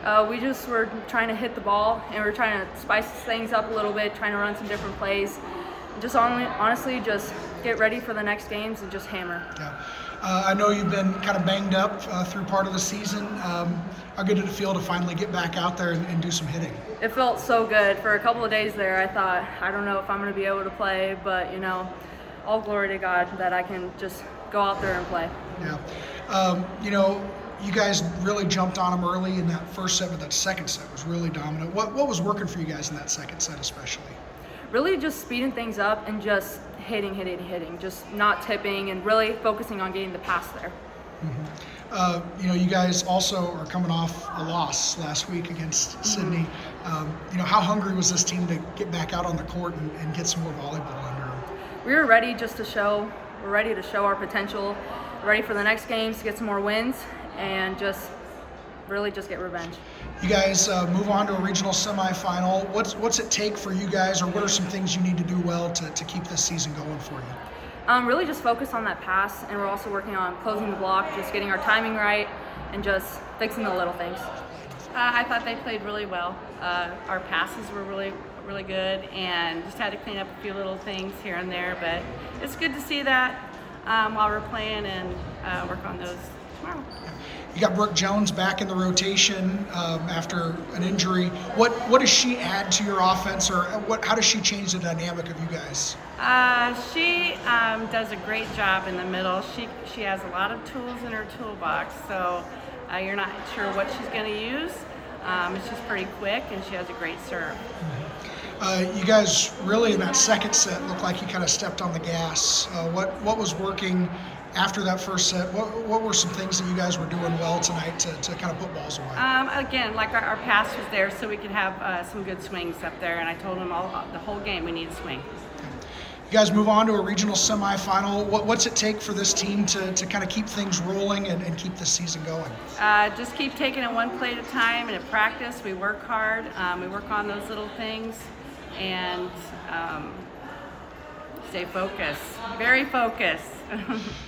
We just were trying to hit the ball, and we are trying to spice things up a little bit, trying to run some different plays. Just honestly, just get ready for the next games and just hammer. Yeah. I know you've been kind of banged up through part of the season. How good did it feel to finally get back out there and do some hitting? It felt so good. For a couple of days there, I thought, I don't know if I'm going to be able to play, but, all glory to God that I can just go out there and play. Yeah. You guys really jumped on them early in that first set, but that second set was really dominant. What was working for you guys in that second set especially? Really just speeding things up and just hitting, just not tipping and really focusing on getting the pass there. Mm-hmm. You guys also are coming off a loss last week against Sydney. How hungry was this team to get back out on the court and get some more volleyball under them? We were ready we're ready to show our potential, ready for the next games to get some more wins and just get revenge. You guys move on to a regional semifinal. What's it take for you guys, or what are some things you need to do well to keep this season going for you? Really just focus on that pass, and we're also working on closing the block, just getting our timing right, and just fixing the little things. I thought they played really well. Our passes were really good, and just had to clean up a few little things here and there, but it's good to see that while we're playing and work on those tomorrow. You got Brooke Jones back in the rotation after an injury. What does she add to your offense, or how does she change the dynamic of you guys? She does a great job in the middle. She has a lot of tools in her toolbox, so you're not sure what she's going to use. She's pretty quick, and she has a great serve. You guys really in that second set looked like you kind of stepped on the gas. What was working after that first set? What were some things that you guys were doing well tonight to kind of put balls away? Again, like our pass was there so we could have some good swings up there, and I told them the whole game we need to swing. You guys move on to a regional semifinal. What's it take for this team to kind of keep things rolling and keep this season going? Just keep taking it one play at a time, and at practice we work hard. We work on those little things, and stay focused. Very focused.